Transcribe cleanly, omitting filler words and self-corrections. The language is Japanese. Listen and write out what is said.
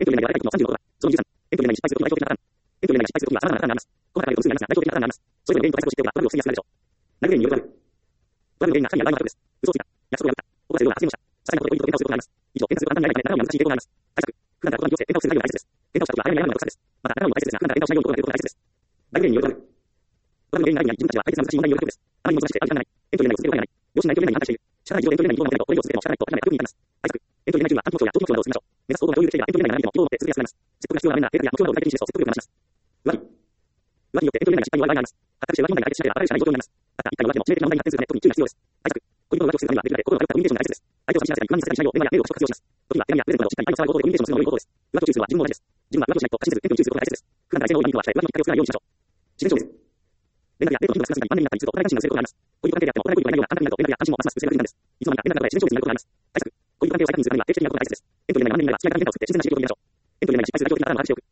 エントリー内で荒い回帰の35%だ。その13、エントリー内に失敗するときは代表的なパターン。エントリー内に失敗するときは様々なパターンがあります。後半から予想数になりますが、代表的なパターンがあります。それぞれ原因と対策を知っておけば、トラブルを防ぎやすくなるでしょう。内部原因によるトラブル。トラブルの原因が2人や倍のトラブルです。嘘をついた。約束を破った。怒らせるような発言をした。些細なことでポイントと喧嘩をすることがあります。以上、喧嘩する簡単にならないため、中身は難しい傾向があります。対策。普段から言葉に気をつけ、喧嘩をする内容が大切です。喧嘩をしたときは早めに謝るのが特策です。また、仲直りも大切ですが、普段から喧嘩をしないように心がけることが大切です。内部原因によるトラブル。トラブルの原因が自分たちは解決が難しい問題によることです。あまりにも難しくて、あまり時間がない。エントリー内を続けるわけがない。両親内協連盟に反対している。社会上エントリー内にどう守ればこれ以上続けても仕方ないと諦めた特に言います。対策。エントリー内中には安否目標や長期目標などを進めましょう。目指す方向が共有できていればエントリー内ならでも希望を持って続けやすくなります。説得が必要な場面なら、計画や目標などを具体的に示すと説得力が増します。浮気。浮気によってエントリー内の失敗には害があります。発覚して浮気問題が解決しなければ新たな社内状況になります。また、一回の浮気も致命的な問題に発展するため特に注意が必要です。対策。恋人の浮気をするためにはできるだけ心が通ったコミュニケーションが大切です。相手を寂しませたり不安にさせたりしないよう電話やメールを活用します。時には手紙やプレゼントなどをしっかり相手を騒ぐことでコミュニケーションをするのも良いことです。浮気を注意するのは自分も同じです。自分は浮気をしないと過信せず、エントリーを注意することが大切です。普段から性能を今にはして浮気のきっかけを作らないようにしましょう。自然症です。連絡やデートの頻度が少なすぎたり、万年になったりすると、お互い関心が薄れることがあります。恋人関係であっても、お互い恋人がいないような簡単になると、連絡や関心もますます薄れがちなんです。いつの間にか連絡などで自然症になることがあります。対策。恋人関係を再確認するためには定期的なことが大切です。エントリー内の万年になら強いから変化を作って新鮮な刺激を取り入れましょう。エントリー内に失敗する代表的なパターンを把握しておく。